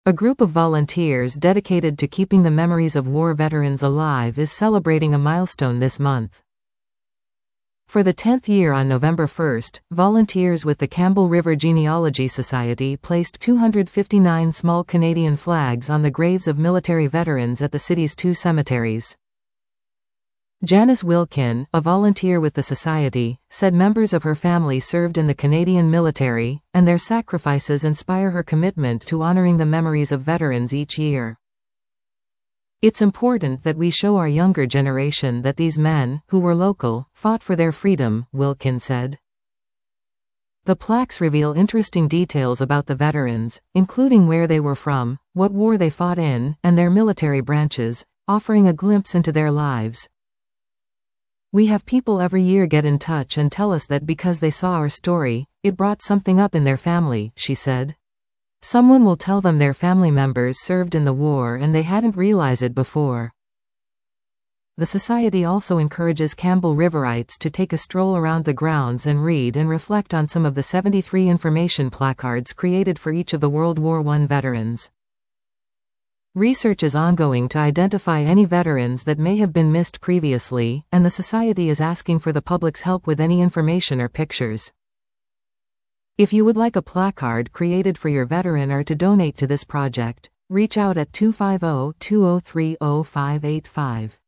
A group of volunteers dedicated to keeping the memories of war veterans alive is celebrating a milestone this month. For the 10th year on November 1st, volunteers with the Campbell River Genealogy Society placed 259 small Canadian flags on the graves of military veterans at the city's 2 cemeteries. Janice Wilkin, a volunteer with the society, said members of her family served in the Canadian military, and their sacrifices inspire her commitment to honoring the memories of veterans each year. It's important that we show our younger generation that these men, who were local, fought for their freedom, Wilkin said. The plaques reveal interesting details about the veterans, including where they were from, what war they fought in, and their military branches, offering a glimpse into their lives. We have people every year get in touch and tell us that because they saw our story, it brought something up in their family, she said. Someone will tell them their family members served in the war and they hadn't realized it before. The society also encourages Campbell Riverites to take a stroll around the grounds and read and reflect on some of the 73 information placards created for each of the World War I veterans. Research is ongoing to identify any veterans that may have been missed previously, and the society is asking for the public's help with any information or pictures. If you would like a placard created for your veteran or to donate to this project, reach out at 250-203-0585.